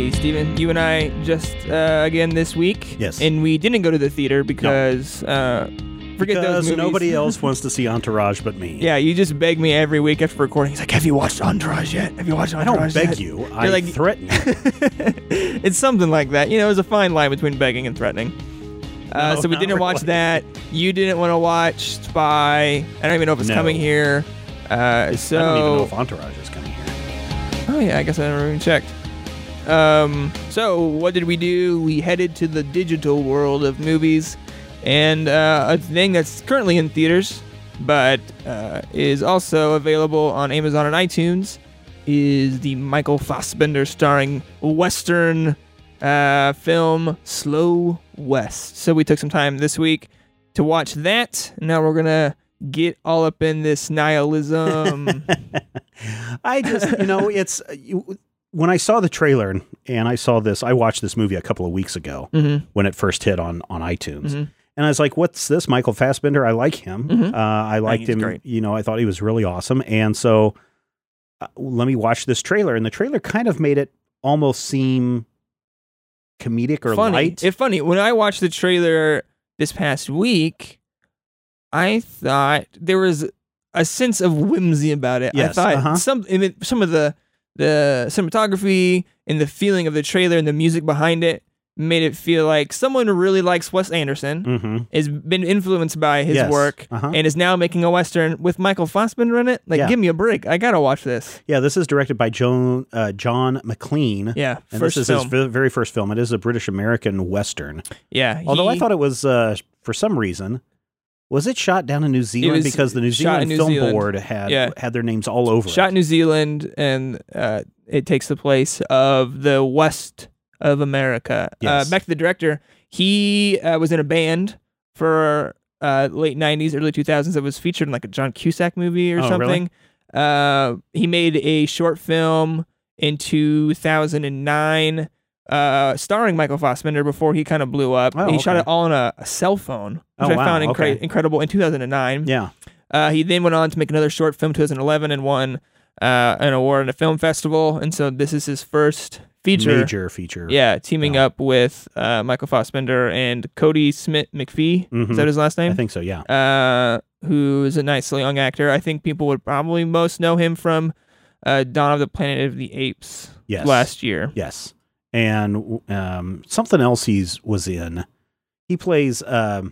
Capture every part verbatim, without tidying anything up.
Hey, Steven, you and I just, uh, again this week. Yes. And we didn't go to the theater because, no. uh, forget because those movies. Nobody else wants to see Entourage but me. Yeah, you just beg me every week after recording. He's like, have you watched Entourage yet? Have you watched Entourage I don't beg yet? you. You're I like, threaten you. It's something like that. You know, there's a fine line between begging and threatening. Uh, no, so we didn't really. watch that. You didn't want to watch Spy. I don't even know if it's No. coming here. Uh, so I don't even know if Entourage is coming here. Oh yeah, I guess I never even checked. Um, so what did we do? We headed to the digital world of movies, and uh, a thing that's currently in theaters, but uh, is also available on Amazon and iTunes, is the Michael Fassbender starring Western uh, film Slow West. So we took some time this week to watch that. Now we're gonna get all up in this nihilism. I just, you know, it's you, when I saw the trailer and I saw this, I watched this movie a couple of weeks ago mm-hmm. when it first hit on, on iTunes. Mm-hmm. And I was like, what's this? Michael Fassbender? I like him. Mm-hmm. Uh, I liked he's him. great. You know, I thought he was really awesome. And so uh, let me watch this trailer. And the trailer kind of made it almost seem comedic or funny. light. It's funny. When I watched the trailer this past week, I thought there was a sense of whimsy about it. Yes, I thought uh-huh. some I mean, some of the the cinematography and the feeling of the trailer and the music behind it made it feel like someone who really likes Wes Anderson, mm-hmm. has been influenced by his Yes, work, uh-huh. and is now making a Western with Michael Fassbender in it. Like, Yeah. give me a break. I gotta watch this. Yeah, this is directed by Joan, uh, John McLean. Yeah, And first this is film. his v- very first film. It is a British-American Western. Yeah. Although I he- thought it was, uh, for some reason, was it shot down in New Zealand? was Because the New shot Zealand in New Film Zealand. Board had Yeah. had their names all over shot it. in New Zealand, and uh, it takes the place of the West of America. Yes. Uh, back to the director. He uh, was in a band for uh, late nineties, early two thousands that was featured in like a John Cusack movie or Oh, something. Uh, he made a short film in two thousand nine uh, starring Michael Fassbender before he kind of blew up. Oh, he shot okay. it all on a, a cell phone, which Oh, I wow, found incre- okay. incredible in two thousand nine. Yeah. Uh, he then went on to make another short film, twenty eleven, and won uh, an award at a film festival. And so this is his first feature. Major feature. Yeah, teaming Yeah. up with uh, Michael Fassbender and Cody Smith McPhee. Mhm. Is that his last name? I think so, yeah. Uh, who is a nice young actor. I think people would probably most know him from uh, Dawn of the Planet of the Apes Yes. last year. Yes. And um, something else he's was in. He plays um,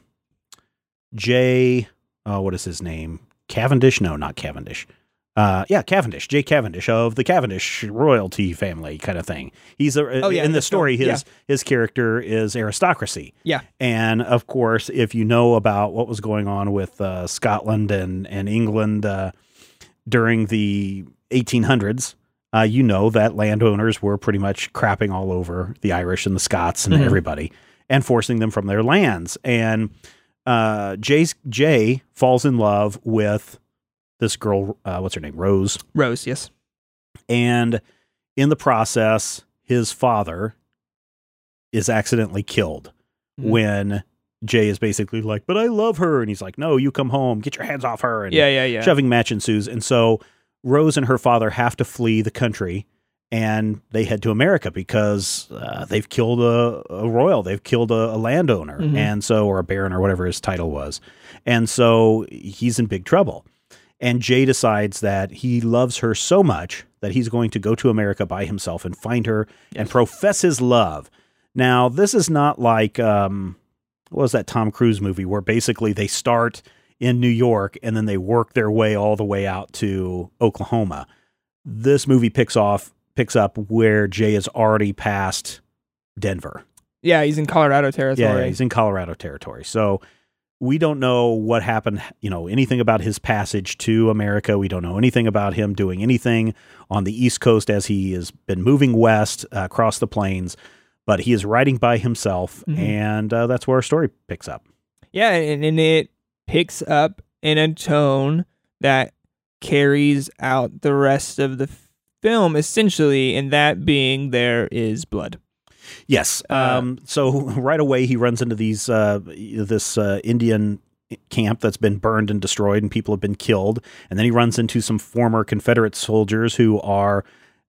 Jay, oh, what is his name? Cavendish? No, not Cavendish. Uh, yeah, Cavendish, Jay Cavendish of the Cavendish royalty family kind of thing. He's a, Oh, yeah, in the that's story, cool. his, his character is aristocracy. Yeah. And of course, if you know about what was going on with uh, Scotland and, and England uh, during the eighteen hundreds, uh, you know that landowners were pretty much crapping all over the Irish and the Scots and Mhm. everybody and forcing them from their lands. And uh, Jay's, Jay falls in love with this girl, uh, what's her name? Rose. Rose, yes. And in the process, his father is accidentally killed Mhm. when Jay is basically like, but I love her. And he's like, no, you come home, get your hands off her. And Yeah, yeah, yeah. shoving match ensues. And so Rose and her father have to flee the country and they head to America because uh, they've killed a, a royal. They've killed a, a landowner. Mhm. And so, or a baron or whatever his title was. And so he's in big trouble. And Jay decides that he loves her so much that he's going to go to America by himself and find her and profess his love. Now, this is not like, um, what was that Tom Cruise movie where basically they start in New York and then they work their way all the way out to Oklahoma. This movie picks off, picks up where Jay is already past Denver. Yeah, he's in Colorado territory. Yeah, he's in Colorado territory. So we don't know what happened, you know, anything about his passage to America. We don't know anything about him doing anything on the East Coast as he has been moving west uh, across the plains. But he is riding by himself, Mhm. and uh, that's where our story picks up. Yeah, and, and it picks up in a tone that carries out the rest of the film, essentially, and that being there is blood. Yes. Uh, Um, so right away he runs into these uh, this uh, Indian camp that's been burned and destroyed, and people have been killed. And then he runs into some former Confederate soldiers who are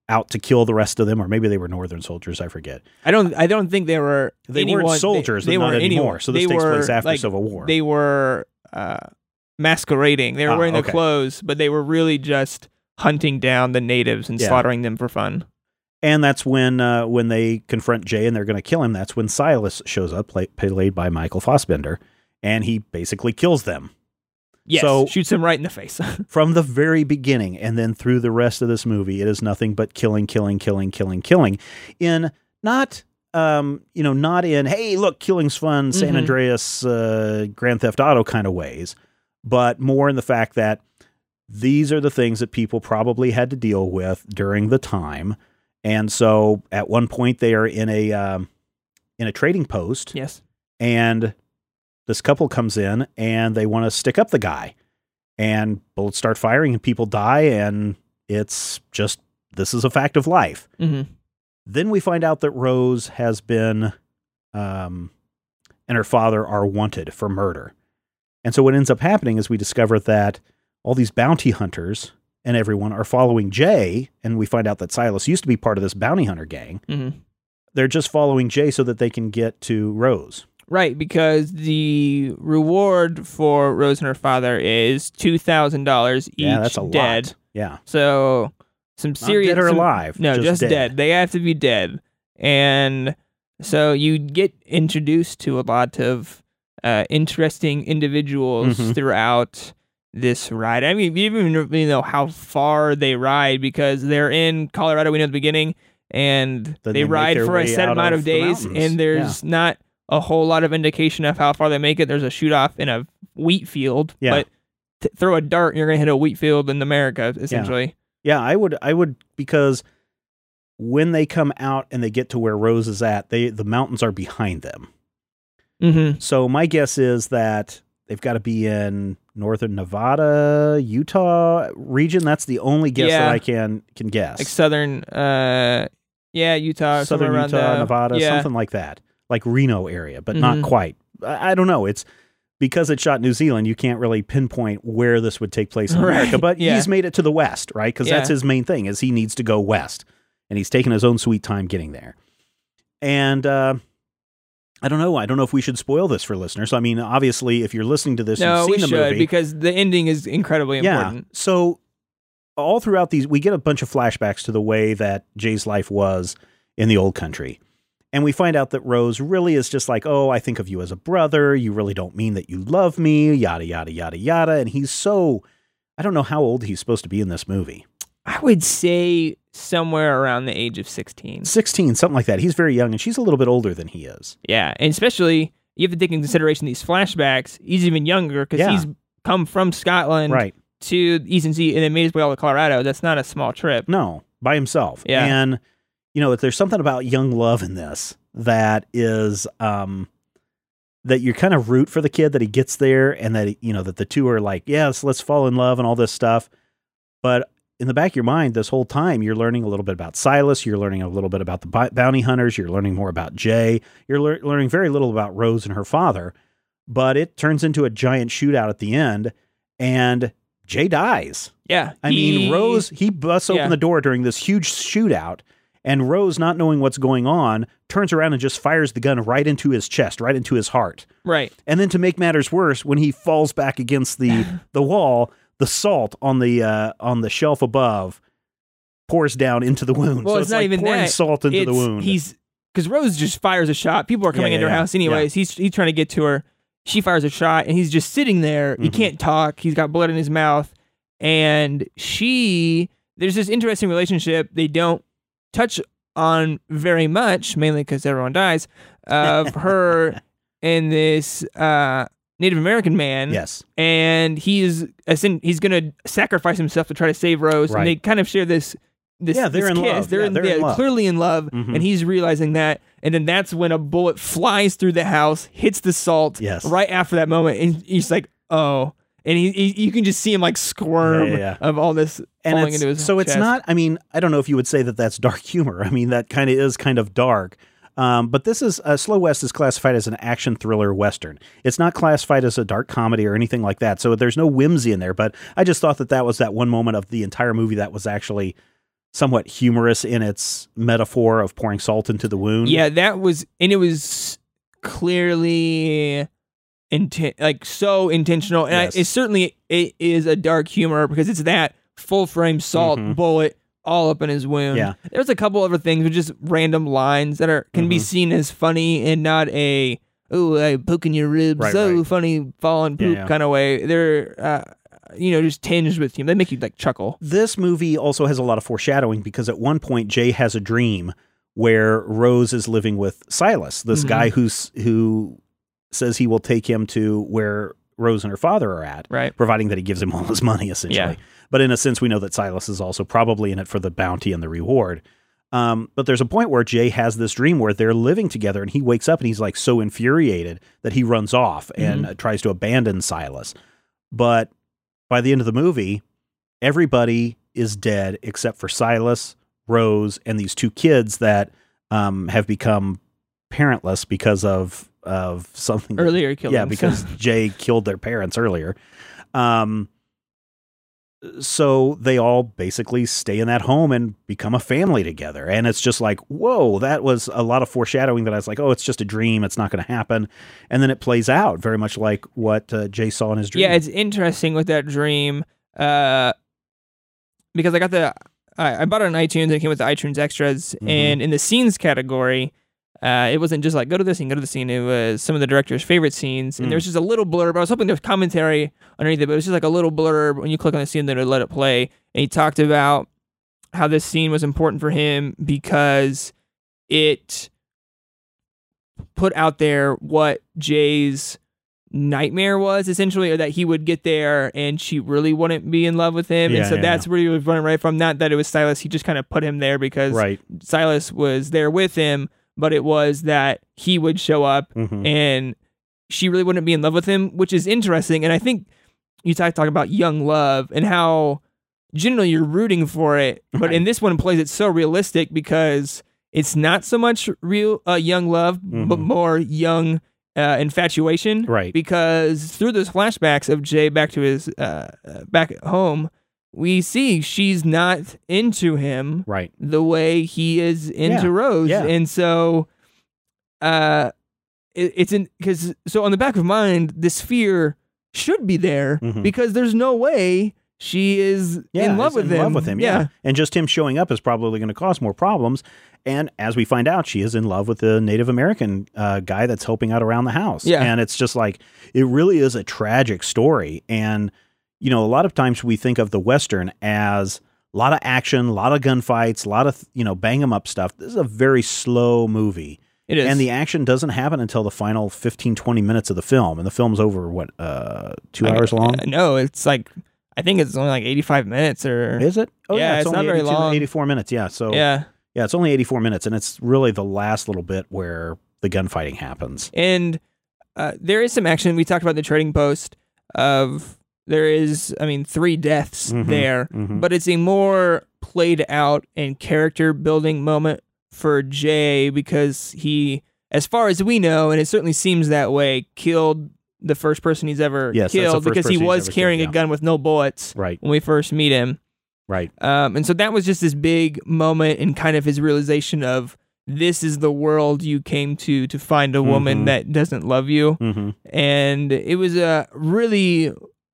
out to kill the rest of them, or maybe they were Northern soldiers. I forget. I don't. I don't think they were. They anyone, weren't soldiers, They, they but not weren't anymore. anyone. So this they takes were, place after like, Civil War. They were uh, masquerading. They were Ah, wearing okay. their clothes, but they were really just hunting down the natives and Yeah. slaughtering them for fun. And that's when uh, when they confront Jay and they're going to kill him. That's when Silas shows up, play, played by Michael Fassbender, and he basically kills them. Yes, So- shoots him right in the face. From the very beginning and then through the rest of this movie, it is nothing but killing, killing, killing, killing, killing. In not, um, you know, not in, hey, look, killing's fun, San Mhm. Andreas, uh, Grand Theft Auto kind of ways, but more in the fact that these are the things that people probably had to deal with during the time. And so at one point they are in a, um, in a trading post, Yes. and this couple comes in and they want to stick up the guy, and bullets start firing and people die. And it's just, this is a fact of life. hmm Then we find out that Rose has been, um, and her father are wanted for murder. And so what ends up happening is we discover that all these bounty hunters and everyone are following Jay. And we find out that Silas used to be part of this bounty hunter gang. hmm They're just following Jay so that they can get to Rose. Right, because the reward for Rose and her father is two thousand dollars each Yeah, that's a dead. lot. Yeah. So some Not serious. dead or some- alive. No, just, dead. dead. They have to be dead. And so you get introduced to a lot of uh, interesting individuals Mhm. throughout this ride. I mean, you don't even really know how far they ride because they're in Colorado, we know at the beginning, and Then they, they make ride their for a way set out amount of of the days, mountains. and there's not a whole lot of indication of how far they make it. There's a shoot off in a wheat field, Yeah. but t- throw a dart and you're going to hit a wheat field in America, essentially. Yeah, I would, I would, because when they come out and they get to where Rose is at, they the mountains are behind them. Mm-hmm. So my guess is that they've got to be in northern Nevada, Utah region. That's the only guess Yeah. that I can can guess. Like southern, uh, yeah, Utah, Southern somewhere around Utah, there. Nevada, yeah. something like that, like Reno area, but Mhm. not quite. I, I don't know. It's because it's shot in New Zealand. You can't really pinpoint where this would take place in Right, America, but yeah. he's made it to the West, right? Because that's Yeah. his main thing is he needs to go West, and he's taking his own sweet time getting there. And, uh, I don't know. I don't know if we should spoil this for listeners. I mean, obviously, if you're listening to this, No, you've we seen the should movie. because the ending is incredibly important. Yeah. So all throughout these, we get a bunch of flashbacks to the way that Jay's life was in the old country. And we find out that Rose really is just like, oh, I think of you as a brother. You really don't mean that you love me, yada, yada, yada, yada. And he's so, I don't know how old he's supposed to be in this movie. I would say somewhere around the age of sixteen. sixteen, something like that. He's very young, and she's a little bit older than he is. Yeah, and especially you have to take into consideration these flashbacks. He's even younger because Yeah. he's come from Scotland Right. to the Eastern Sea and then made his way all to Colorado. That's not a small trip. No, by himself. Yeah. And, you know, there's something about young love in this that is, um, that you kind of root for the kid that he gets there and that, you know, that the two are like, yes, let's fall in love and all this stuff. But in the back of your mind, this whole time, you're learning a little bit about Silas. You're learning a little bit about the b- bounty hunters. You're learning more about Jay. You're lear- learning very little about Rose and her father. But it turns into a giant shootout at the end, and Jay dies. Yeah, I he- mean, Rose, he busts open Yeah. the door during this huge shootout, and Rose, not knowing what's going on, turns around and just fires the gun right into his chest, right into his heart. Right. And then to make matters worse, when he falls back against the, the wall, the salt on the uh, on the shelf above pours down into the wound. Well, so it's it's not like even pouring that. salt into the It's- wound. He's because Rose just fires a shot. People are coming Yeah, into yeah, her yeah. house anyways. He's he's trying to get to her. She fires a shot, and he's just sitting there. He Mhm. can't talk. He's got blood in his mouth, and she. There's this interesting relationship they don't touch on very much, mainly because everyone dies. Of her and this uh, Native American man. yes. And he's as in, he's gonna sacrifice himself to try to save Rose, Right. and they kind of share this. This, Yeah, they're this in kiss. love. They're, Yeah, in, they're in yeah, love. clearly in love, Mhm. and he's realizing that. And then that's when a bullet flies through the house, hits the salt. Yes. Right after that moment, and he's like, "Oh!" And he, he you can just see him like squirm Yeah, yeah, yeah. of all this And falling it's, into his so it's chest. not, I mean, I don't know if you would say that that's dark humor. I mean, that kind of is kind of dark. Um, but this is, uh, Slow West is classified as an action thriller Western. It's not classified as a dark comedy or anything like that. So there's no whimsy in there. But I just thought that that was that one moment of the entire movie that was actually somewhat humorous in its metaphor of pouring salt into the wound. Yeah, that was, and it was clearly inten- like so intentional. And Yes. I, it certainly it is a dark humor because it's that full frame salt Mhm. bullet all up in his wound. Yeah. There's a couple other things with just random lines that are can be Mhm. seen as funny and not a oh I poking your ribs Right, so right. funny falling poop Yeah, yeah. kind of way. They're uh, you know just tinged with humor. They make you like chuckle. This movie also has a lot of foreshadowing because at one point Jay has a dream where Rose is living with Silas, this Mhm. guy who's who says he will take him to where Rose and her father are at, Right. providing that he gives him all his money, essentially. Yeah. But in a sense, we know that Silas is also probably in it for the bounty and the reward. Um, but there's a point where Jay has this dream where they're living together, and he wakes up and he's like so infuriated that he runs off and uh, tries to abandon Silas. But by the end of the movie, everybody is dead except for Silas, Rose, and these two kids that um, have become parentless because of of something Earlier killings. Yeah, because Jay killed their parents earlier. Um, so they all basically stay in that home and become a family together. And it's just like, whoa, that was a lot of foreshadowing that I was like, oh, it's just a dream. It's not going to happen. And then it plays out very much like what uh, Jay saw in his dream. Yeah, it's interesting with that dream uh, because I got the I, I bought it on iTunes and it came with the iTunes extras, Mhm. and in the scenes category, uh, it wasn't just like go to this scene, go to the scene. It was some of the director's favorite scenes, and Mm. there was just a little blurb. I was hoping there was commentary underneath it, but it was just like a little blurb when you click on the scene, then it let it play. And he talked about how this scene was important for him because it put out there what Jay's nightmare was, essentially, or that he would get there and she really wouldn't be in love with him. Yeah, and so yeah, that's where he was running right from. Not that it was Silas. He just kind of put him there because right. Silas was there with him, but it was that he would show up Mhm. and she really wouldn't be in love with him, which is interesting. And I think you talk, talk about young love and how generally you're rooting for it, but Right. in this one it plays it so realistic because it's not so much real uh, young love, but Mhm. more young uh, infatuation. Right. Because through those flashbacks of Jay back to his uh, uh, back at home, we see she's not into him Right. the way he is into Yeah, Rose. yeah. And so uh it, it's in because so on the back of mind, this fear should be there Mhm. because there's no way she is Yeah, in love is with in him. love with him. Yeah. And just him showing up is probably going to cause more problems. And as we find out, she is in love with the Native American uh, guy that's helping out around the house. Yeah. And it's just like, it really is a tragic story. And, you know, a lot of times we think of the Western as a lot of action, a lot of gunfights, a lot of, you know, bang 'em up stuff. This is a very slow movie. It is. And the action doesn't happen until the final fifteen, twenty minutes of the film. And the film's over, what, uh, two hours long? Uh, no, it's like I think it's only like eighty-five minutes or Is it? Oh, Yeah, yeah. it's only not very eighty-two, long. eighty-four minutes. Yeah. So, yeah. Yeah, it's only eighty-four minutes, and it's really the last little bit where the gunfighting happens. And uh, there is some action. We talked about the trading post of there is, I mean, three deaths Mhm, there, mhm. but it's a more played out and character building moment for Jay because he, as far as we know, and it certainly seems that way, killed the first person he's ever Yes, that's the killed first because he person he's was ever carrying killed, a yeah. gun with no bullets Right, when we first meet him. right. Um, and so that was just this big moment and kind of his realization of this is the world you came to to find a woman Mhm. that doesn't love you. hmm And it was a really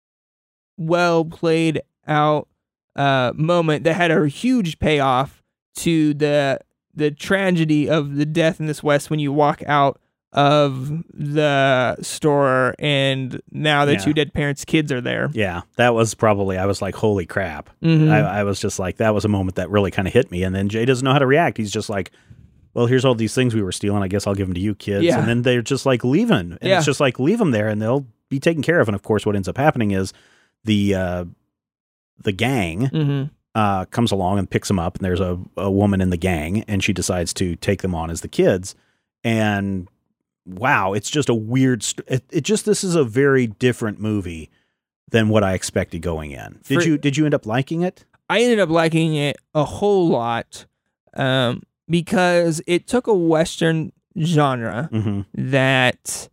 well played out uh, moment that had a huge payoff to the the tragedy of the death in this West when you walk out of the store and now the Yeah. two dead parents' kids are there. Yeah, that was probably, I was like, holy crap. Mhm. I, I was just like, that was a moment that really kind of hit me. And then Jay doesn't know how to react. He's just like, well, here's all these things we were stealing. I guess I'll give them to you kids. Yeah. And then they're just like leaving. And Yeah. it's just like, leave them there and they'll be taken care of. And of course, what ends up happening is the, uh, the gang Mhm. uh, comes along and picks them up, and there's a, a woman in the gang, and she decides to take them on as the kids. And wow, it's just a weird. St- it, it just this is a very different movie than what I expected going in. Did For- you did you end up liking it? I ended up liking it a whole lot um, because it took a Western genre Mm-hmm. that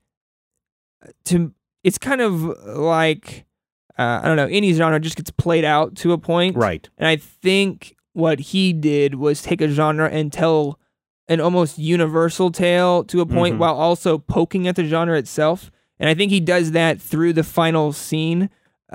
to it's kind of like uh, I don't know, any genre just gets played out to a point, Right. And I think what he did was take a genre and tell an almost universal tale to a point Mhm. while also poking at the genre itself. And I think he does that through the final scene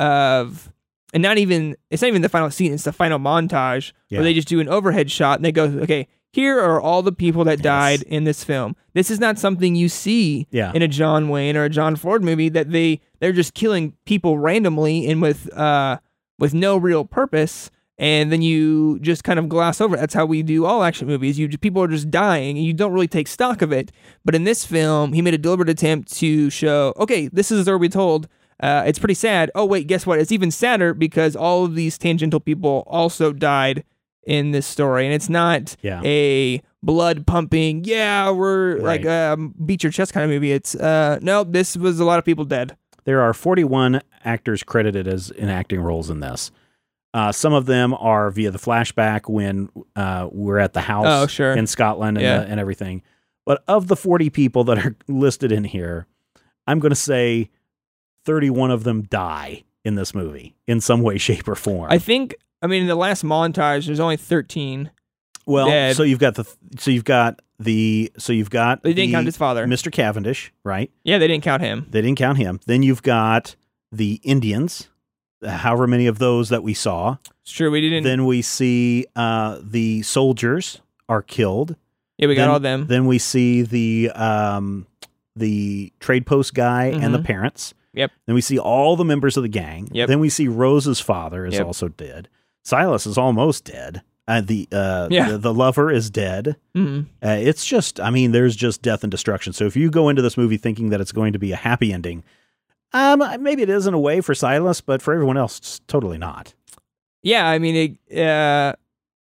of, and not even, it's not even the final scene, it's the final montage Yeah. where they just do an overhead shot and they go, okay, here are all the people that died in this film. This is not something you see Yeah. in a John Wayne or a John Ford movie, that they, they're just killing people randomly and with, uh, with no real purpose. And then you just kind of gloss over it. That's how we do all action movies. You people are just dying, and you don't really take stock of it. But in this film, he made a deliberate attempt to show, okay, this is the story we told. Uh, it's pretty sad. Oh wait, guess what? It's even sadder because all of these tangential people also died in this story, and it's not Yeah. a blood pumping. Yeah, we're Right. like um, beat your chest kind of movie. It's uh, no, this was a lot of people dead. There are forty-one actors credited as in acting roles in this. Uh, some of them are via the flashback when uh, we're at the house Oh, sure. in Scotland and, Yeah. the, and everything. But of the forty people that are listed in here, I'm going to say thirty-one of them die in this movie in some way, shape, or form. I think. I mean, in the last montage, there's only thirteen. well, dead. so you've got the so you've got the so you've got They didn't the count his father. Mister Cavendish, right? Yeah, they didn't count him. They didn't count him. Then you've got the Indians, however many of those that we saw. It's true. We didn't. Then we see uh, the soldiers are killed. yeah, we got then, all them. Then we see the um, the trade post guy and the Mhm. parents. Yep. Then we see all the members of the gang. Yep. Then we see Rose's father is Yep. also dead. Silas is almost dead. Uh, the, uh, Yeah. the the lover is dead. Mhm. Uh, it's just, I mean, there's just death and destruction. So if you go into this movie thinking that it's going to be a happy ending, um, maybe it is in a way for Silas, but for everyone else, it's totally not. Yeah, I mean, it, uh,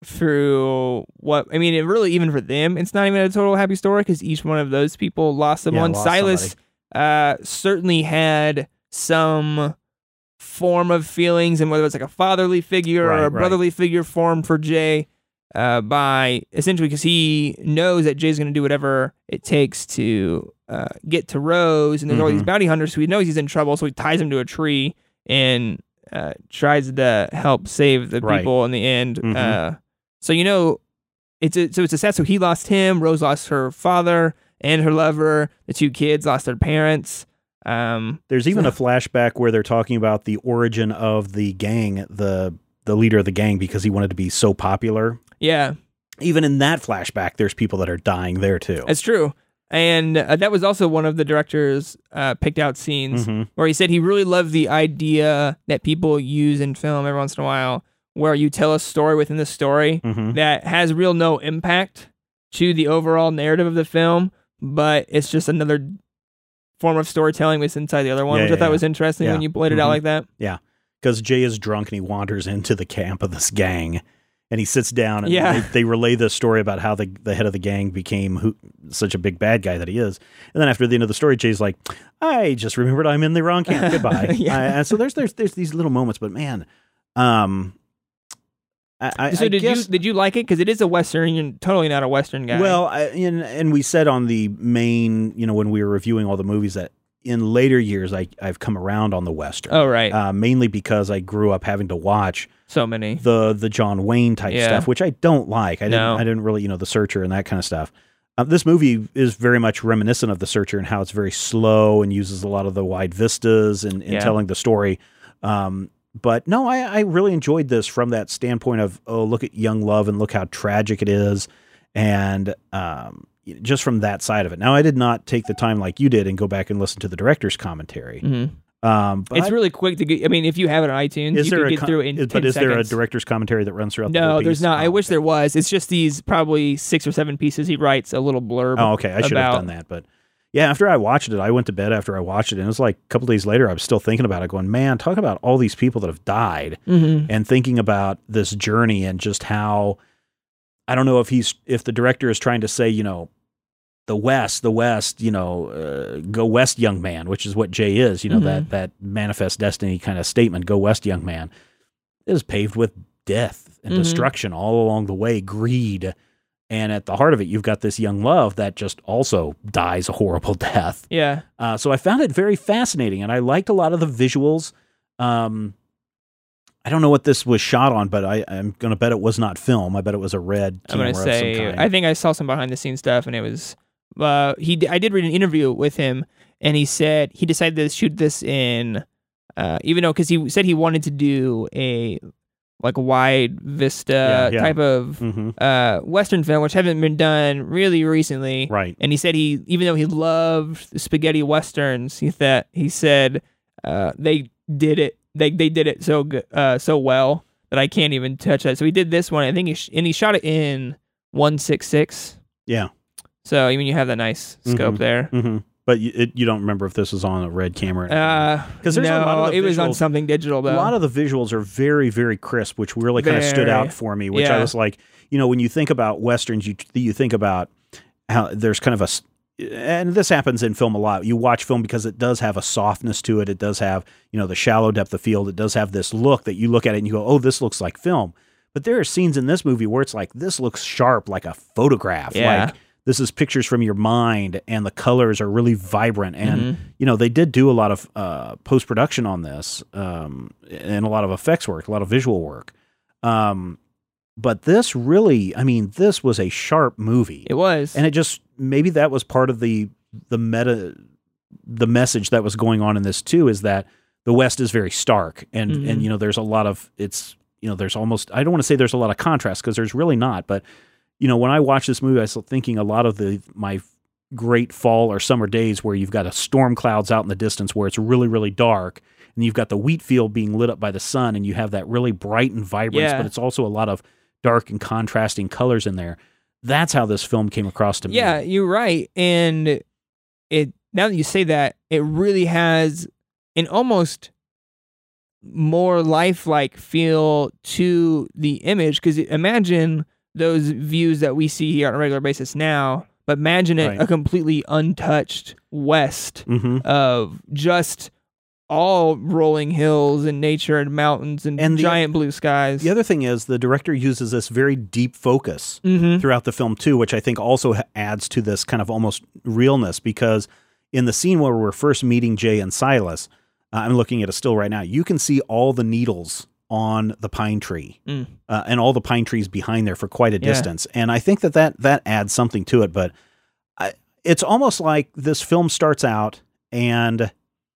through what I mean, it really even for them, it's not even a total happy story because each one of those people lost someone. lost Silas uh, certainly had some form of feelings, and whether it's like a fatherly figure Right, or a right. brotherly figure formed for Jay, uh, by essentially because he knows that Jay's going to do whatever it takes to uh, get to Rose, and there's all these Mhm. bounty hunters, so he knows he's in trouble, so he ties him to a tree and uh, tries to help save the Right. people in the end. Mhm. Uh, so you know, it's a, so it's a sad. So he lost him. Rose lost her father and her lover. The two kids lost their parents. Um, There's even a flashback where they're talking about the origin of the gang, the the leader of the gang, because he wanted to be so popular. yeah, Even in that flashback, there's people that are dying there too. that's true. And uh, that was also one of the director's uh, picked out scenes Mhm. where he said he really loved the idea that people use in film every once in a while, where you tell a story within the story Mhm. that has real no impact to the overall narrative of the film, but it's just another form of storytelling that's inside the other one, Yeah, which yeah, I thought yeah. was interesting Yeah. when you played it out Mhm. like that. Because Jay is drunk and he wanders into the camp of this gang, and he sits down and Yeah. they, they relay the story about how the the head of the gang became who, such a big bad guy that he is. And then after the end of the story, Jay's like, "I just remembered I'm in the wrong camp. Goodbye." Yeah. I- and so there's there's there's these little moments, but man, um, I, I, So I did guess, you did you like it? Because it is a western. You're totally not a western guy. Well, I, and and we said on the main, you know, when we were reviewing all the movies that in later years I I've come around on the western. oh right, Uh, mainly because I grew up having to watch so many. the the John Wayne type Yeah. stuff, which I don't like. I didn't No. I didn't really, you know, The Searcher and that kind of stuff. Uh, this movie is very much reminiscent of The Searcher and how it's very slow and uses a lot of the wide vistas in, in Yeah. telling the story. Um, but no, I, I really enjoyed this from that standpoint of, oh, look at young love and look how tragic it is. And um, just from that side of it. Now, I did not take the time like you did and go back and listen to the director's commentary. Mhm. Um, but It's really quick to get. I mean, if you have it on iTunes, is you there can a get com- through it in is- ten but is there a seconds. director's commentary that runs throughout the whole No, piece? there's not. I Oh, wish okay. there was. It's just these probably six or seven pieces he writes a little blurb. Oh, okay. I should have about- done that. But yeah, after I watched it, I went to bed after I watched it. And it was like a couple days later, I was still thinking about it, going, man, talk about all these people that have died Mhm. and thinking about this journey and just how, I don't know if he's, if the director is trying to say, you know, the West, the West, you know, uh, go West, young man, which is what Jay is, you know, Mhm. that, that manifest destiny kind of statement, go West, young man, is paved with death and Mhm. destruction all along the way, greed. And at the heart of it, you've got this young love that just also dies a horrible death. Yeah. Uh, so I found it very fascinating, and I liked a lot of the visuals. Um, I don't know what this was shot on, but I, I'm going to bet it was not film. I bet it was a red I'm camera gonna say of some kind. I think I saw some behind the scenes stuff, and it was uh, he. d- I did read an interview with him, and he said he decided to shoot this in, uh, even though because he said he wanted to do a like wide vista Yeah, yeah. type of hmm uh, Western film, which haven't been done really recently. Right. And he said he, even though he loved spaghetti westerns, he thought he said uh, they did it. They they did it so good, uh, so well that I can't even touch that. So he did this one. I think he sh- and he shot it in one six six. Yeah. So I mean, you have that nice scope Mhm. there. hmm But you, it, you don't remember if this was on a red camera. Uh, 'Cause there's a no, lot of the it was on visuals- something digital though. A lot of the visuals are very, very crisp, which really kind of stood Very. out for me. Which I Yeah. was like, you know, when you think about westerns, you you think about how there's kind of a, s- and this happens in film a lot. You watch film because it does have a softness to it. It does have, you know, the shallow depth of field. It does have this look that you look at it and you go, oh, this looks like film. But there are scenes in this movie where it's like, this looks sharp, like a photograph. Yeah. Like this is pictures from your mind, and the colors are really vibrant. And Mhm. you know, they did do a lot of uh, post production on this, um, and a lot of effects work, a lot of visual work. Um, but this really, I mean, this was a sharp movie, It was. and it just maybe that was part of the the meta, the message that was going on in this too, is that the West is very stark, and Mhm. and you know, there's a lot of it's you know, there's almost I don't want to say there's a lot of contrast because there's really not, but you know, when I watched this movie, I was thinking a lot of the my great fall or summer days where you've got a storm clouds out in the distance where it's really, really dark, and you've got the wheat field being lit up by the sun, and you have that really bright and vibrance, Yeah. but it's also a lot of dark and contrasting colors in there. That's how this film came across to me. Yeah, you're right. And it now that you say that, it really has an almost more lifelike feel to the image. Because imagine those views that we see here on a regular basis now, but imagine it Right. a completely untouched West hmm of just all rolling hills and nature and mountains and, And the- giant blue skies. The other thing is the director uses this very deep focus Mm-hmm. throughout the film too, which I think also ha- adds to this kind of almost realness, because in the scene where we're first meeting Jay and Silas, uh, I'm looking at a still right now, you can see all the needles on the pine tree Mm. uh, and all the pine trees behind there for quite a Yeah. distance. And I think that that, that adds something to it, but I, it's almost like this film starts out and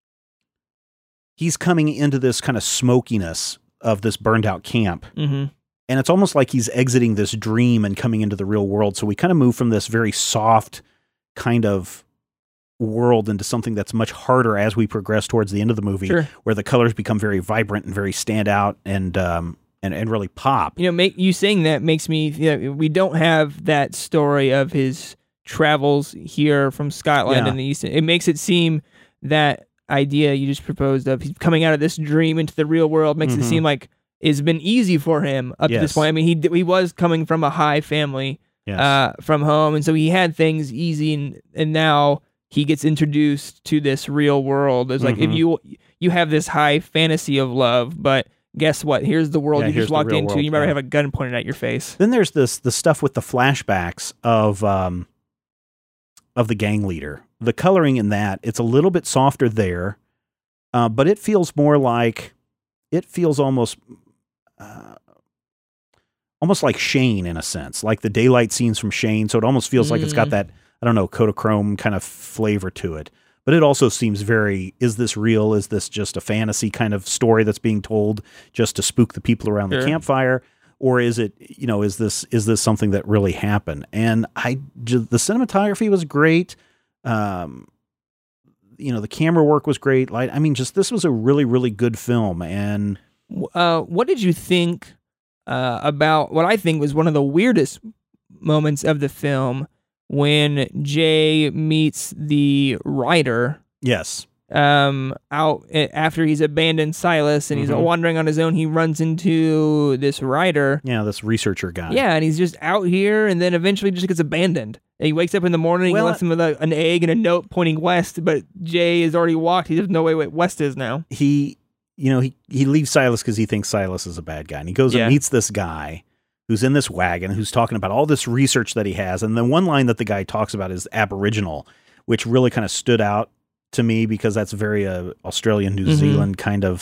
he's coming into this kind of smokiness of this burned out camp. Mm-hmm. And it's almost like he's exiting this dream and coming into the real world. So we kind of move from this very soft kind of world into something that's much harder as we progress towards the end of the movie, Sure. where the colors become very vibrant and very stand out and, um, and, and really pop. You know, make you saying that makes me. You know, we don't have that story of his travels here from Scotland Yeah. and the East. It makes it seem that idea you just proposed of he's coming out of this dream into the real world makes Mhm. it seem like it's been easy for him up to Yes. this point. I mean, he d- he was coming from a high family Yes. uh, from home, and so he had things easy, and and now he gets introduced to this real world. It's like if Mhm. you you have this high fantasy of love, but guess what? Here's the world Yeah, you here's just the walked real into. world, You better yeah. have a gun pointed at your face. Then there's this the stuff with the flashbacks of um, of the gang leader. The coloring in that, it's a little bit softer there, uh, but it feels more like it feels almost uh, almost like Shane in a sense, like the daylight scenes from Shane. So it almost feels like it's got Mm. that, I don't know, Kodachrome kind of flavor to it. But it also seems very, is this real? Is this just a fantasy kind of story that's being told just to spook the people around the Sure. campfire? Or is it, you know, is this is this something that really happened? And I, ju- the cinematography was great. Um, you know, the camera work was great. Like, I mean, just this was a really, really good film. And Uh, what did you think uh, about what I think was one of the weirdest moments of the film when Jay meets the writer yes, um, out a- after he's abandoned Silas and he's Mhm. wandering on his own. He runs into this writer. yeah, this researcher guy. Yeah, and he's just out here, and then eventually just gets abandoned. And he wakes up in the morning, Well, he lets him with a, an egg and a note pointing west, but Jay has already walked. He doesn't know where west is now. he, you know, he, he leaves Silas because he thinks Silas is a bad guy. And he goes Yeah. and meets this guy who's in this wagon, who's talking about all this research that he has. And then one line that the guy talks about is Aboriginal, which really kind of stood out to me because that's very uh, Australian, New Mhm. Zealand kind of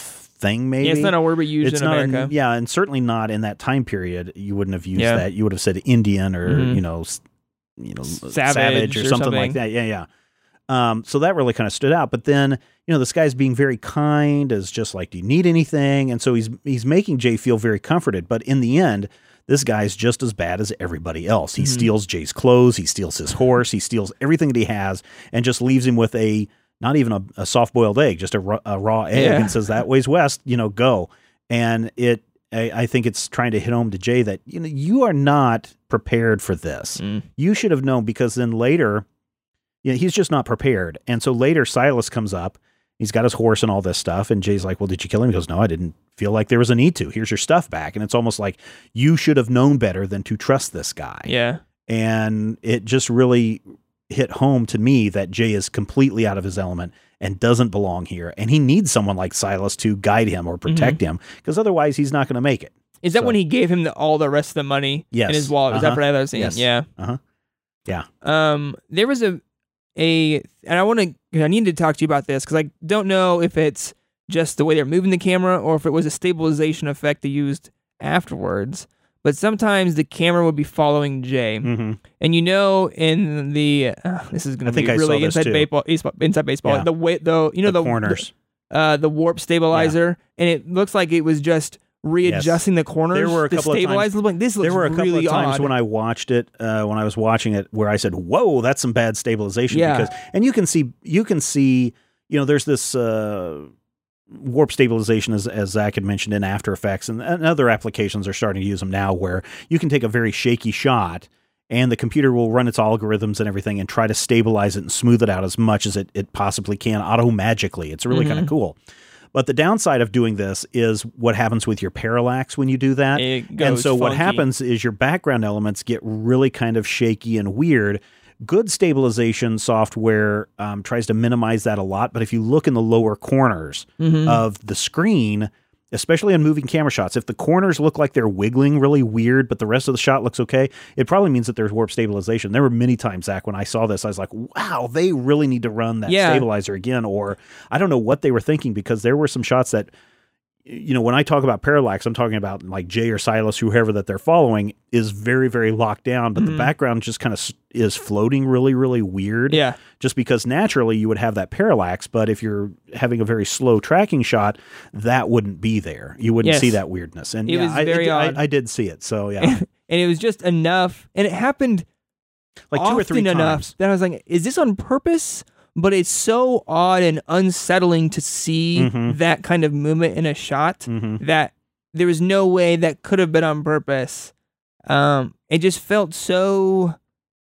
thing, maybe. Yeah, it's not a word we use It's in not America. A, yeah, and certainly not in that time period. You wouldn't have used Yeah. that. You would have said Indian or, Mhm. you know, s- you know, Savage savage, or, or something, something. like that. Yeah, yeah. Um, so that really kind of stood out. But then, you know, this guy's being very kind, is just like, do you need anything? And so he's he's making Jay feel very comforted. But in the end, this guy's just as bad as everybody else. He Mhm. steals Jay's clothes, he steals his horse, he steals everything that he has, and just leaves him with a not even a, a soft-boiled egg, just a, raw- a raw egg, Yeah. and says, that way's west, you know, go. And it, I, I think it's trying to hit home to Jay that, you know, you are not prepared for this. Mm. You should have known, because then later, you know, he's just not prepared. And so later Silas comes up, he's got his horse and all this stuff. And Jay's like, well, did you kill him? He goes, no, I didn't feel like there was a need to. Here's your stuff back. And it's almost like you should have known better than to trust this guy. Yeah. And it just really hit home to me that Jay is completely out of his element and doesn't belong here. And he needs someone like Silas to guide him or protect him, because otherwise he's not going to make it. Is that So- when he gave him the, all the rest of the money Yes. in his wallet? Was that Uh-huh. for that I was saying? Yes. Yeah. Uh-huh. Yeah. Um, there was a, a, and I want to, I need to talk to you about this because I don't know if it's just the way they're moving the camera or if it was a stabilization effect they used afterwards. But sometimes the camera would be following Jay, Mm-hmm. and you know, in the uh, this is going I to be think I saw really this inside too. baseball, inside baseball. Yeah. The way, the you know The the corners. the, uh, the warp stabilizer, and it looks like it was just readjusting the corners. There were a to couple of stabilize. times- Like, this looks There were a couple really of times odd. when I watched it, uh, when I was watching it, where I said, "Whoa, that's some bad stabilization." Yeah. Because, and you can see, you can see, you know, there's this uh, warp stabilization, as, as Zach had mentioned, in After Effects, and, and other applications are starting to use them now, where you can take a very shaky shot, and the computer will run its algorithms and everything and try to stabilize it and smooth it out as much as it, it possibly can, auto magically. It's really Mhm. kind of cool. But the downside of doing this is what happens with your parallax when you do that. It And goes so what funky. happens is your background elements get really kind of shaky and weird. Good stabilization software um, tries to minimize that a lot, but if you look in the lower corners Mhm. of the screen, especially on moving camera shots, if the corners look like they're wiggling really weird, but the rest of the shot looks okay, it probably means that there's warp stabilization. There were many times, Zach, when I saw this, I was like, wow, they really need to run that Yeah. stabilizer again, or I don't know what they were thinking, because there were some shots that, you know, when I talk about parallax, I'm talking about like Jay or Silas, whoever that they're following, is very, very locked down, but Mhm. the background just kind of s- is floating really, really weird. Yeah. Just because naturally you would have that parallax, but if you're having a very slow tracking shot, that wouldn't be there. You wouldn't Yes. see that weirdness. And It yeah, was I, very I, odd. I, I did see it. So yeah, And it was just enough, and it happened like two or three often enough times. that I was like, is this on purpose? But it's so odd and unsettling to see Mhm. that kind of movement in a shot hmm that there was no way that could have been on purpose. Um, it just felt so.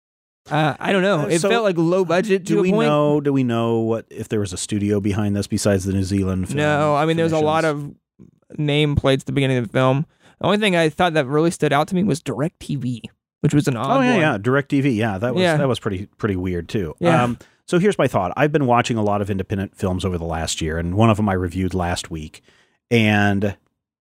Uh, I don't know. Uh, It so felt like low budget to Do a we point. know? Do we know what if there was a studio behind this besides the New Zealand? Film No, I mean there was a lot commissions? of nameplates at the beginning of the film. The only thing I thought that really stood out to me was DirecTV, which was an odd Oh yeah, one. yeah, DirecTV. Yeah, that was Yeah. that was pretty pretty weird too. Yeah. Um, so here's my thought. I've been watching a lot of independent films over the last year, and one of them I reviewed last week, and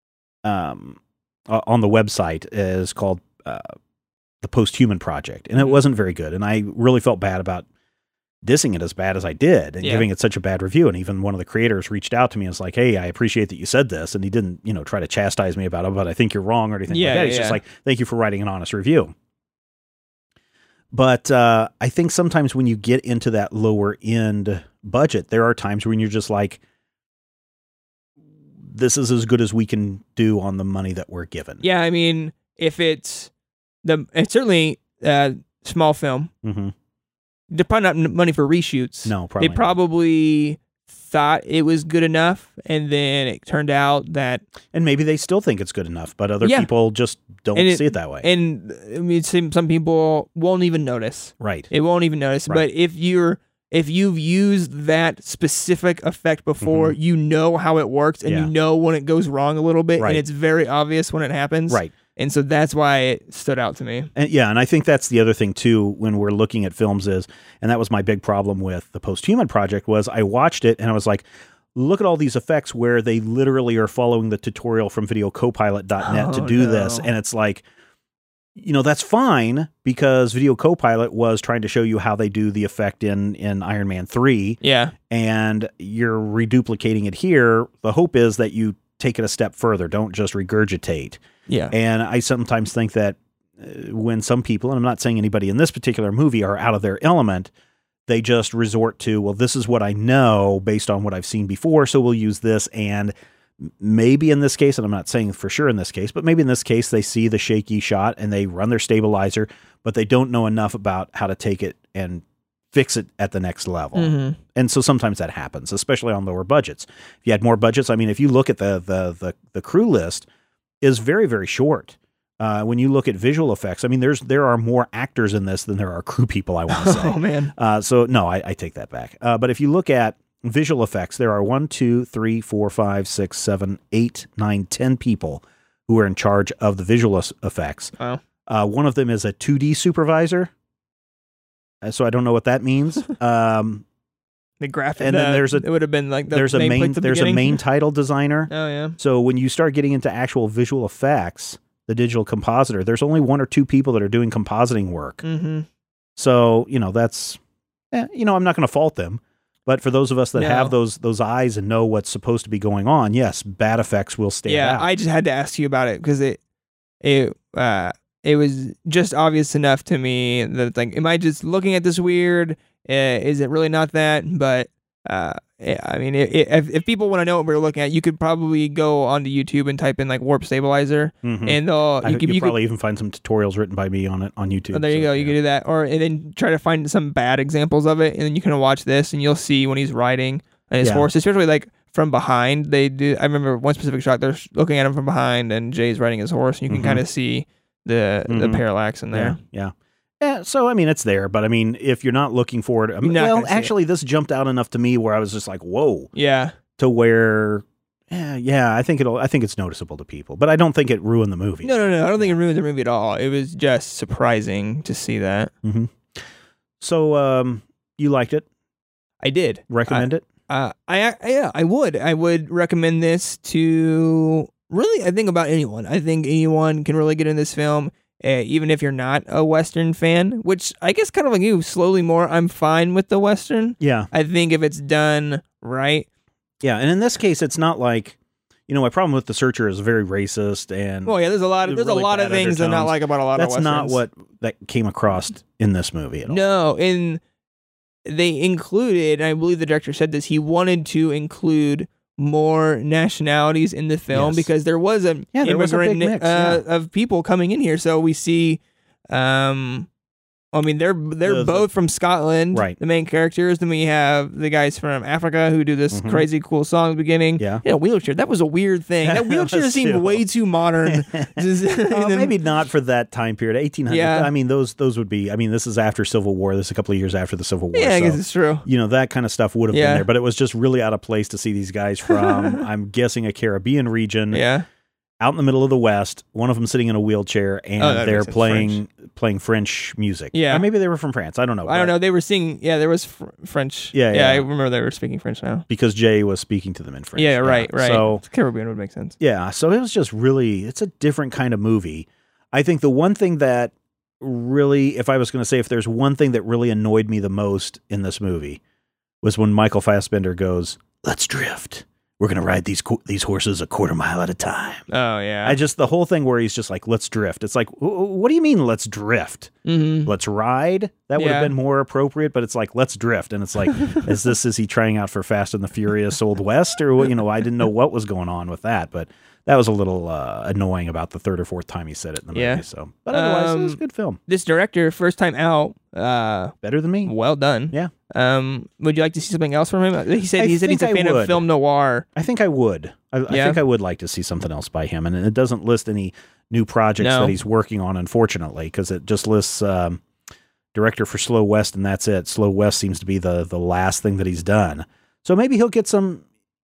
um, uh, on the website is called uh, the Posthuman Project, and it Mhm. wasn't very good, and I really felt bad about dissing it as bad as I did and Yeah. giving it such a bad review. And even one of the creators reached out to me and was like, "Hey, I appreciate that you said this," and he didn't, you know, try to chastise me about it, but I think you're wrong or anything Yeah, like that. yeah, He's just yeah. like, "Thank you for writing an honest review." But uh, I think sometimes when you get into that lower end budget, there are times when you're just like, this is as good as we can do on the money that we're given. Yeah, I mean, if it's the it's certainly uh, small film. Mm-hmm. They're probably not n- money for reshoots. No, probably They not. probably thought it was good enough, and then it turned out that. And maybe they still think it's good enough, but other Yeah. people just don't And it- see it that way. And I mean, some some people won't even notice. Right. It won't even notice. Right. But if you're if you've used that specific effect before, you know how it works, and Mm-hmm. Yeah. you know when it goes wrong a little bit, Right. and it's very obvious when it happens. Right. And so that's why it stood out to me. And yeah, and I think that's the other thing too when we're looking at films is, and that was my big problem with the Posthuman Project, was I watched it and I was like, look at all these effects where they literally are following the tutorial from video copilot dot net to Oh, do no. this. And it's like, you know, that's fine because Video Copilot was trying to show you how they do the effect in, in Iron Man three, Yeah. and you're reduplicating it here. The hope is that you take it a step further. Don't just regurgitate. Yeah. And I sometimes think that uh, when some people, and I'm not saying anybody in this particular movie, are out of their element, they just resort to, well, this is what I know based on what I've seen before, so we'll use this. And maybe in this case, and I'm not saying for sure in this case, but maybe in this case, they see the shaky shot and they run their stabilizer, but they don't know enough about how to take it and fix it at the next level. Mm-hmm. And so sometimes that happens, especially on lower budgets. If you had more budgets, I mean, if you look at the the the, the crew list is very, very short. Uh, when you look at visual effects, I mean, there's there are more actors in this than there are crew people, I want to say. Oh, man. Uh, so, no, I, I take that back. Uh, but if you look at visual effects, there are one, two, three, four, five, six, seven, eight, nine, ten people who are in charge of the visual effects. Wow. Uh, one of them is a two D supervisor. Uh, so I don't know what that means. Um, the graphic, and then the, there's a it would have been like the there's a main nameplate at the there's beginning. a main title designer. Oh yeah. So when you start getting into actual visual effects, the digital compositor, there's only one or two people that are doing compositing work. Mm-hmm. So, you know, that's, eh, you know, I'm not going to fault them. But for those of us that No. have those those eyes and know what's supposed to be going on, yes, bad effects will stand Yeah, out. I just had to ask you about it because it it uh it was just obvious enough to me that it's like, am I just looking at this weird? Uh, is it really not that? But uh, I mean, it, it, if if people want to know what we're looking at, you could probably go onto YouTube and type in like warp stabilizer, Mhm. and they'll I, you could you you probably could, even find some tutorials written by me on it on YouTube. oh, there you so, go. You yeah. can do that, or and then try to find some bad examples of it, and then you can watch this, and you'll see when he's riding on his Yeah. horse, especially like from behind. They do. I remember one specific shot. They're looking at him from behind, and Jay's riding his horse, and you can Mhm. kind of see the the Mhm. parallax in there. Yeah, yeah. Yeah, so I mean, it's there, but I mean, if you're not looking for it, I mean, You're not well, gonna see it. actually, this jumped out enough to me where I was just like, "Whoa!" Yeah. To where, yeah, yeah, I think it'll, I think it's noticeable to people, but I don't think it ruined the movie. No, no, no. I don't think it ruined the movie at all. It was just surprising to see that. hmm So, um, you liked it? I did. Recommend it? Uh, I, I yeah, I would. I would recommend this to really. I think about anyone. I think anyone can really get in this film, uh, even if you're not a Western fan. Which I guess, kind of like you, slowly more. I'm fine with the Western. Yeah, I think if it's done right. yeah, and in this case, it's not like, you know, my problem with The Searcher is very racist and. Well, yeah. There's a lot of there's Really a lot of bad things I not undertones. like about a lot That's of not Westerns. what that came across in this movie at all. No, and they included, and I believe the director said this, he wanted to include more nationalities in the film Yes. because there was an Yeah, there was a immigrant big mix, uh, of people coming in here. So we see, um, I mean, they're they're The- the- both from Scotland, Right. the main characters. Then we have the guys from Africa who do this Mhm. crazy cool song at the beginning. Yeah. Yeah, wheelchair. That was a weird thing. That wheelchair That's seemed true. way too modern. Just- Uh, and then- maybe not for that time period, eighteen hundred. Yeah. I mean, those those would be. I mean, this is after Civil War. This is a couple of years after the Civil War. Yeah, I so, guess it's true. you know, that kind of stuff would have Yeah. been there, but it was just really out of place to see these guys from, I'm guessing, a Caribbean region, Yeah. out in the middle of the West. One of them sitting in a wheelchair, and Oh, that they're makes sense. playing playing French music. Yeah. Or maybe they were from France. I don't know. I don't but- know. They were singing. Yeah, there was fr- French. Yeah, yeah. yeah. I remember they were speaking French now. because Jay was speaking to them in French. Yeah, right, right. So Caribbean would make sense. yeah, so it was just really, it's a different kind of movie. I think the one thing that really, if I was going to say, if there's one thing that really annoyed me the most in this movie, was when Michael Fassbender goes, "Let's drift. We're going to ride these co- these horses a quarter mile at a time." Oh yeah. I just, the whole thing where he's just like, "Let's drift." It's like, wh- wh- what do you mean, let's drift? mm-hmm. Let's ride? That would have Yeah. been more appropriate, but it's like, let's drift. And it's like, is this, is he trying out for Fast and the Furious Old West? Or what? You know, I didn't know what was going on with that, but that was a little uh, annoying about the third or fourth time he said it in the movie. Yeah. So, but otherwise, it was a Um, good film. This director, first time out. Uh, Better than me. well done. Yeah. Um, would you like to see something else from him? He said I he said he's a think I fan of would. film noir. I think I would. I, I Yeah. think I would like to see something else by him. And it doesn't list any new projects No. that he's working on, unfortunately, because it just lists um, director for Slow West, and that's it. Slow West seems to be the the last thing that he's done. So maybe he'll get some.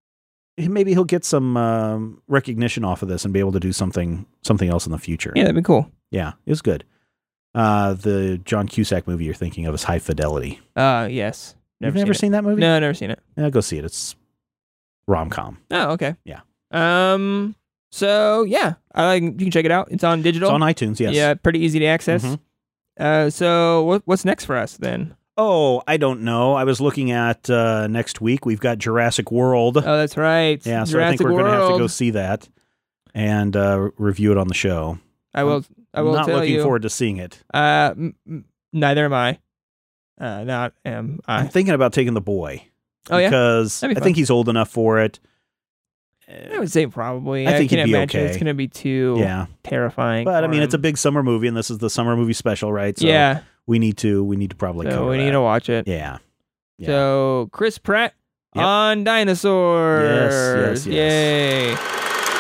Maybe he'll get some um, recognition off of this and be able to do something something else in the future. Yeah, that'd be cool. Yeah, it was good. Uh, the John Cusack movie you're thinking of is High Fidelity. Uh, yes. You've never seen, seen that it. movie? No, I've never seen it. Yeah, go see it. It's rom com. Oh, okay. Yeah. Um. So yeah, I like. You can check it out. It's on digital. It's on iTunes. Yes. Yeah, pretty easy to access. Mhm. Uh. So what what's next for us then? Oh, I don't know. I was looking at uh, next week. We've got Jurassic World. Oh, that's right. Yeah, so Jurassic I think we're going to have to World. go see that and uh, review it on the show. I will. I will I'm not tell looking you. forward to seeing it. Uh, m- m- neither am I. Uh, not am I. I'm thinking about taking the boy. Oh yeah, because That'd be I fun. think he's old enough for it. I would say probably. I think can't he'd be imagine okay. it's going to be too Yeah, terrifying. but I for mean, it's a him. big summer movie, and this is the summer movie special, right? So yeah. we need to we need to probably So cover we that. need to watch it. Yeah. Yeah. So Chris Pratt Yep. on dinosaurs. Yes, yes, Yay.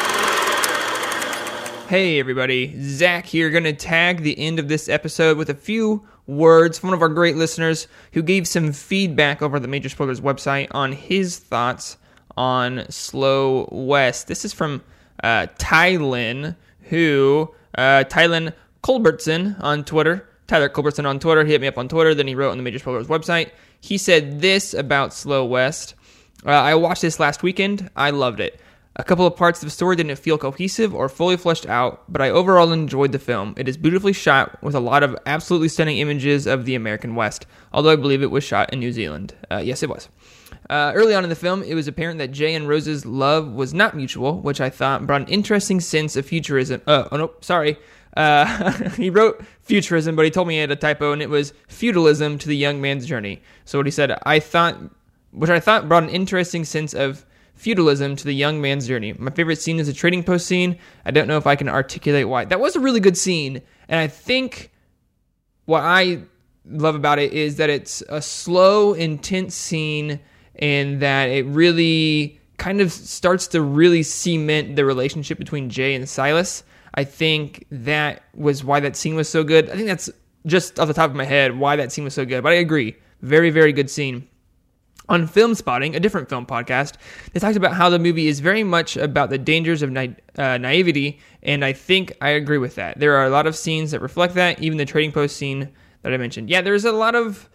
Hey everybody, Zach here, going to tag the end of this episode with a few words from one of our great listeners who gave some feedback over at the Major Spoilers website on his thoughts on Slow West. This is from uh, Tylin, who, uh, Tylin Culbertson on Twitter, Tyler Culbertson on Twitter, he hit me up on Twitter, then he wrote on the Major Spoilers website. He said this about Slow West. Uh, I watched this last weekend. I loved it. A couple of parts of the story didn't feel cohesive or fully fleshed out, but I overall enjoyed the film. It is beautifully shot with a lot of absolutely stunning images of the American West, although I believe it was shot in New Zealand. Uh, yes, it was. Uh, early on in the film, it was apparent that Jay and Rose's love was not mutual, which I thought brought an interesting sense of futurism. Uh, oh, no, sorry. Uh, he wrote futurism, but he told me he had a typo, and it was feudalism to the young man's journey. So what he said, I thought, which I thought brought an interesting sense of feudalism to the young man's journey. My favorite scene is the trading post scene. I don't know if I can articulate why. That was a really good scene, and I think what I love about it is that it's a slow, intense scene, and that it really kind of starts to really cement the relationship between Jay and Silas. I think that was why that scene was so good. I think that's just off the top of my head why that scene was so good, but I agree. Very, very good scene. On Film Spotting, a different film podcast, they talked about how the movie is very much about the dangers of na- uh, naivety, and I think I agree with that. There are a lot of scenes that reflect that, even the trading post scene that I mentioned. Yeah, there's a lot of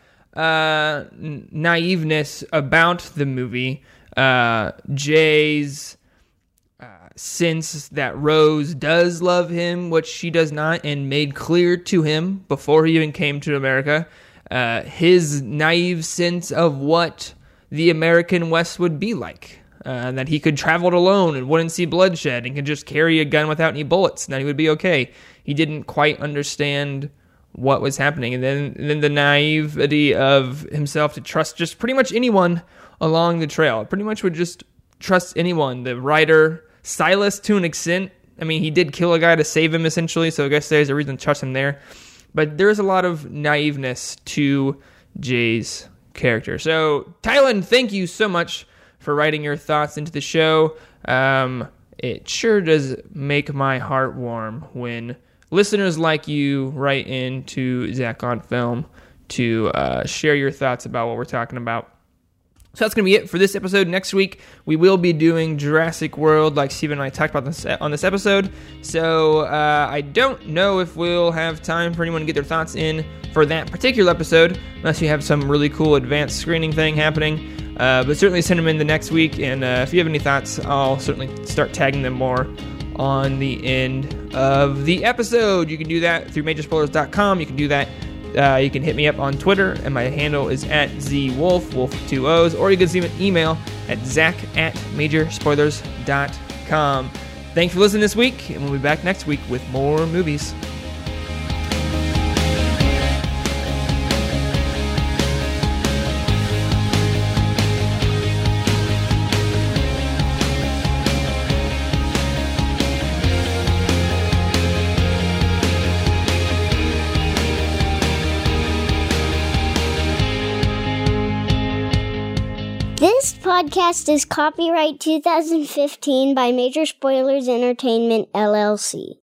uh, n- naiveness about the movie. Uh, Jay's uh, sense that Rose does love him, which she does not, and made clear to him before he even came to America. Uh, his naive sense of what the American West would be like, uh, that he could travel it alone and wouldn't see bloodshed and could just carry a gun without any bullets and that he would be okay. He didn't quite understand what was happening. And then, and then the naivety of himself to trust just pretty much anyone along the trail. Pretty much would just trust anyone. The writer, Silas, to an extent. I mean, he did kill a guy to save him, essentially, so I guess there's a reason to trust him there. But there's a lot of naiveness to Jay's character. So, Tylin, thank you so much for writing your thoughts into the show. Um, it sure does make my heart warm when listeners like you write into Zach on Film to uh, share your thoughts about what we're talking about. So that's going to be it for this episode. Next week, we will be doing Jurassic World, like Steven and I talked about this on this episode. So uh, I don't know if we'll have time for anyone to get their thoughts in for that particular episode, unless you have some really cool advanced screening thing happening. Uh, but certainly send them in the next week, and uh, if you have any thoughts, I'll certainly start tagging them more on the end of the episode. You can do that through major spoilers dot com. You can do that Uh, you can hit me up on Twitter, and my handle is at zwolf, wolf with two O's, or you can send me an email at zach at major spoilers dot com. Thanks for listening this week, and we'll be back next week with more movies. This podcast is copyright twenty fifteen by Major Spoilers Entertainment, L L C.